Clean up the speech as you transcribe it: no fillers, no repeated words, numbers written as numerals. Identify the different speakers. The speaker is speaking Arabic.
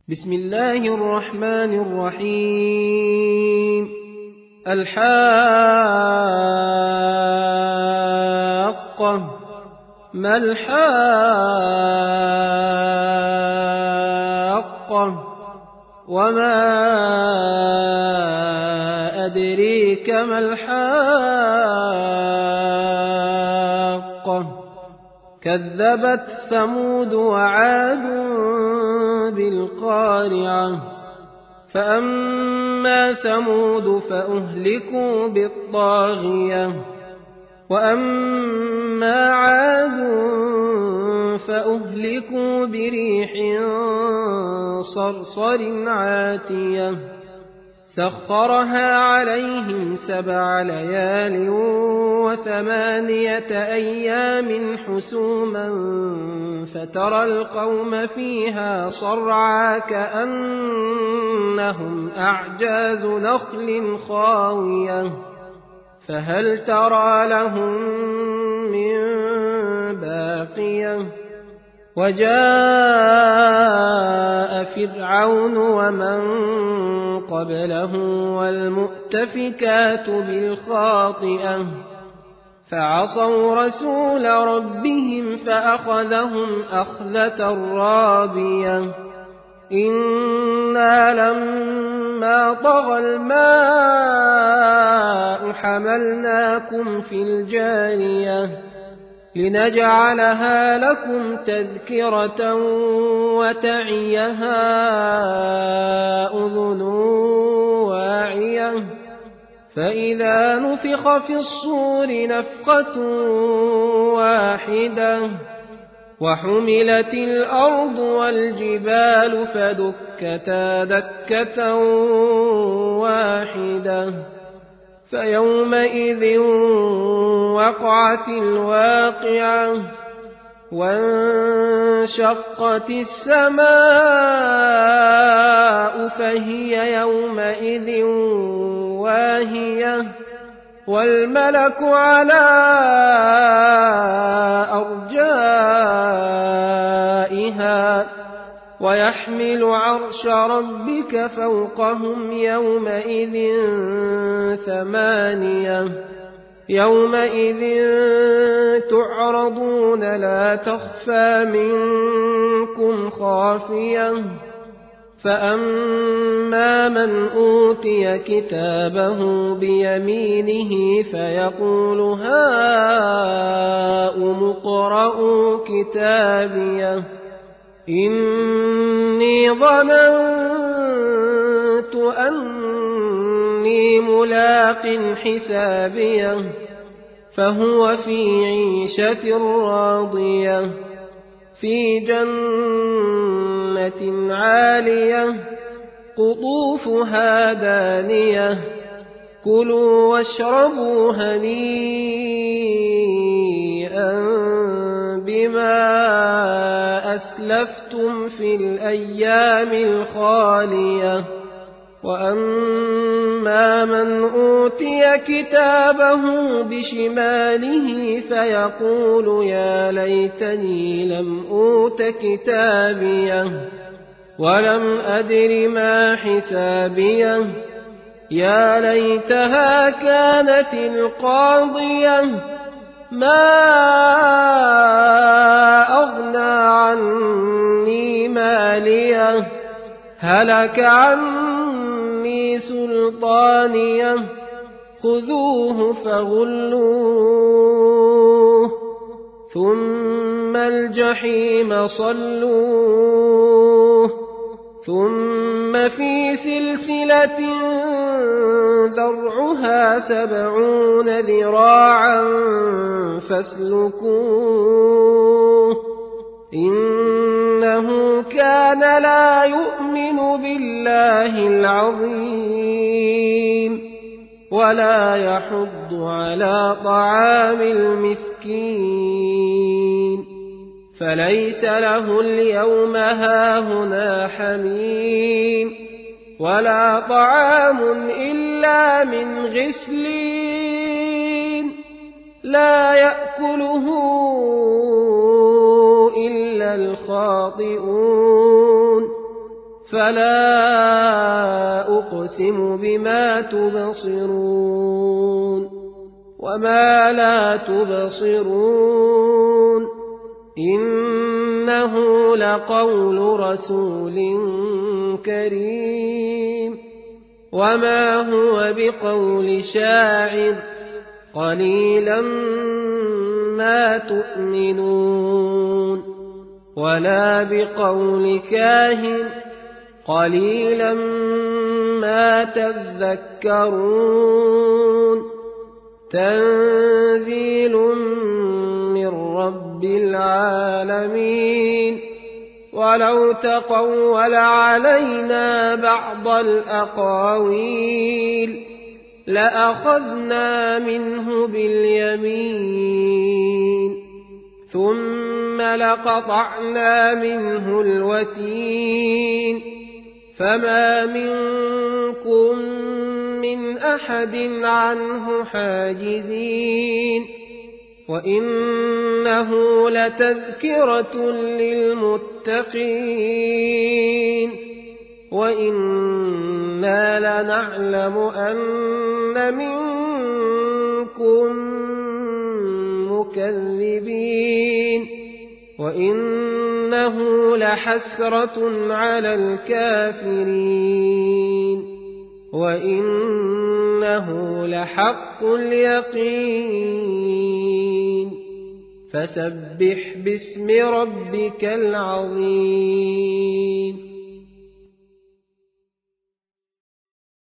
Speaker 1: بسم الله الرحمن الرحيم. الحاقة. ما الحاقة؟ وما أدريك ما الحاقة؟ كذبت ثمود وعاد بالقارعة. فأما ثمود فأهلكوا بالطاغية، وأما عاد فأهلكوا بريح صرصر عاتية سخرها عليهم 7 ليال و8 أيام حسوما فترى القوم فيها صرعى كأنهم أعجاز نخل خاوية فهل ترى لهم من باقية. وجاء فرعون ومن قبله والمؤتفكات بالخاطئة فعصوا رسول ربهم فأخذهم أخذة رابية. إنا لما طغى الماء حملناكم في الجارية لنجعلها لكم تذكرة وتعيها أذن واعية. فإذا نفخ في الصور نفخة واحدة وحملت الأرض والجبال فدكتا دكة واحدة فيومئذ وقعت الواقعة وانشقت السماء فهي يومئذ واهية والملك على أرجائها ويحمل عرش ربك فوقهم يومئذ 8 يومئذ تعرضون لا تخفى منكم خافية. فأما من أوتي كتابه بيمينه فيقول هاؤم اقرءوا كتابيه إني ظننت أني ملاق حسابيه فهو في عيشة راضية في جنة عالية قطوفها دانية كلوا واشربوا هنيئا بما أسلفتم في الأيام الخالية. وأما من أوتي كتابه بشماله فيقول يا ليتني لم أوت كتابيه ولم أدر ما حسابيه يا ليتها كانت القاضية ما أغنى عني ماليه هلك عني سلطانيه خذوه فغلوه ثم الجحيم صلوه ثم في سلسلة ذرعها 70 ذراعا فاسلكوه إنه كان لا يؤمن بالله العظيم ولا يحض على طعام المسكين فليس له اليوم هاهنا حميم ولا طعام إلا من غسلين لا يأكله إلا الخاطئون فلا أقسم بما تبصرون وما لا تبصرون إنه لقول رسول كريم وما هو بقول شاعر قليلا ما تؤمنون ولا بقول كاهن قليلا ما تذكرون تنزيل من رب العالمين ولو تقول علينا بعض الأقاويل لأخذنا منه باليمين ثم لقطعنا منه الوتين فما منكم من أحد عنه حاجزين وإنه لتذكرة للمتقين وإنا لنعلم أن منكم مكذبين وإنه لحسرة على الكافرين وإنه لحق اليقين فسبح باسم ربك العظيم